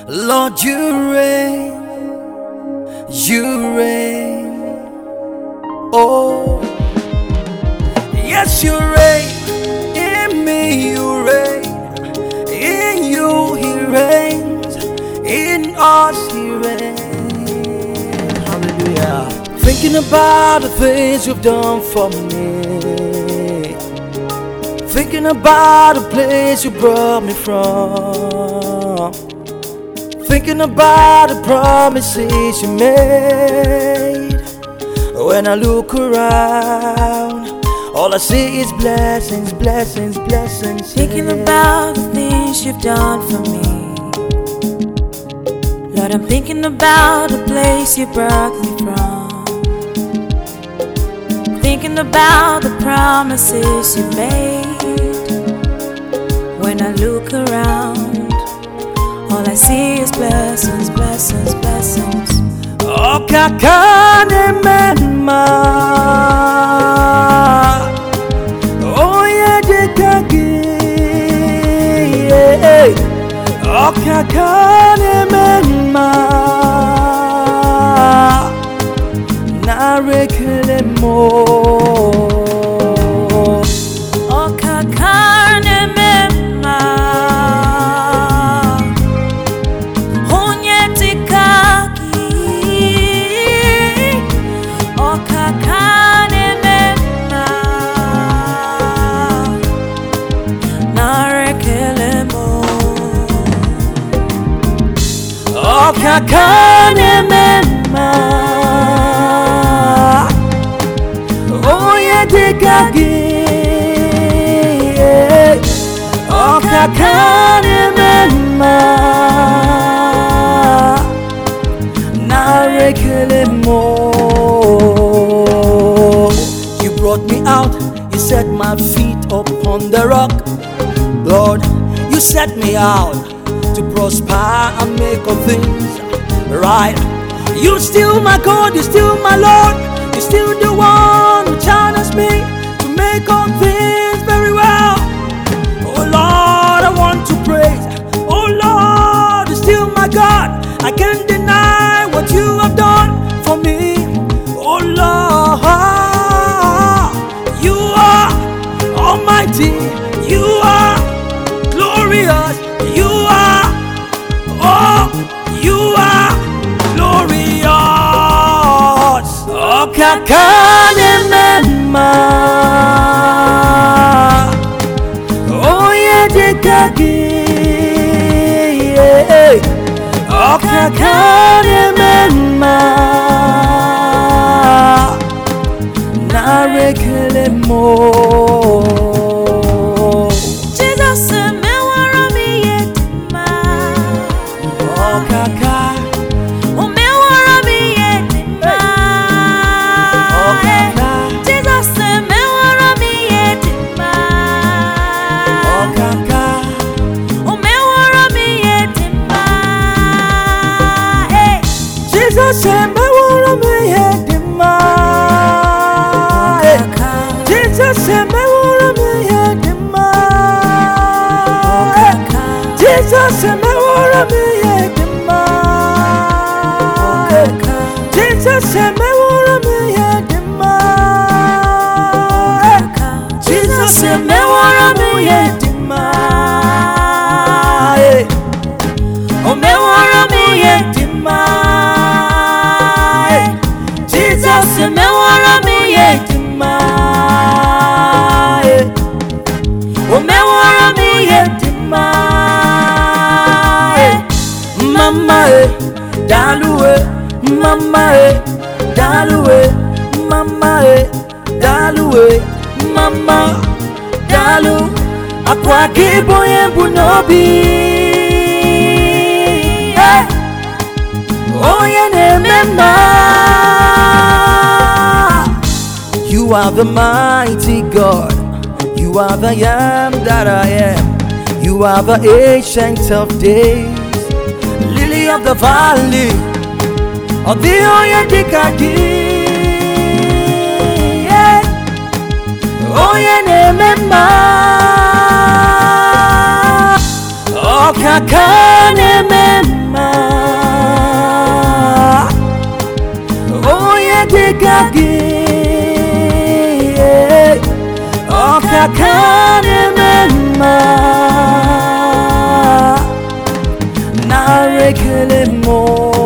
Lord, you reign, you reign. Oh, yes, you reign. In me, you reign. In you, He reigns. In us, He reigns. Hallelujah. Thinking about the things you've done for me. Thinking about the place you brought me from. Thinking about the promises you made. When I look around, all I see is blessings, blessings, blessings. Thinking about the things you've done for me. Lord, I'm thinking about the place you brought me from. Thinking about the promises you made. When I look around, all I see is blessings, blessings, blessings. Oh, kakane mema. Oh, yeah, dekagi. Oh, kakane mema. Narekele mo. Oh, kakane mema. Kakane mema. Oh, yeah, dekagi. Oh, kakane mema. Narekele mo. You brought me out. You set my feet upon the rock. Lord, you set me out to prosper and make all things right. You still my God, you still my Lord. You still the one who challenges me to make all things very well. Oh Lord, I want to praise. Oh Lord, you still my God. I can't deny what you have done for me. Oh Lord, you are almighty. You are glorious. You are, oh, you are glorious. Oh, kakane mema. Oh, yeah, dekagi. Oh, kakane mema. Narekele mo. Jesus said, "Me wanna be Edema." Jesus said, "Me wanna be Edema." Jesus said, "Me wanna be Edema." Jesus said, "Me wanna be Edema." Jesus said, "Me wanna be Edema." Oh, me wanna be Edema. Jesus, me wanna be Edema. Oh, me wanna be Edema. Mama, daluwe, mama, daluwe, mama, daluwe, mama, dalu. Akwa kiboye bunobi. Oh, yeah, remember. You are the mighty God. You are the I am that I am. You are the ancient of days. Lily of the valley. Of the Oyedikadi. Oh, yeah, remember. Okakane mema Oye degagi Okakane mema Narekele mo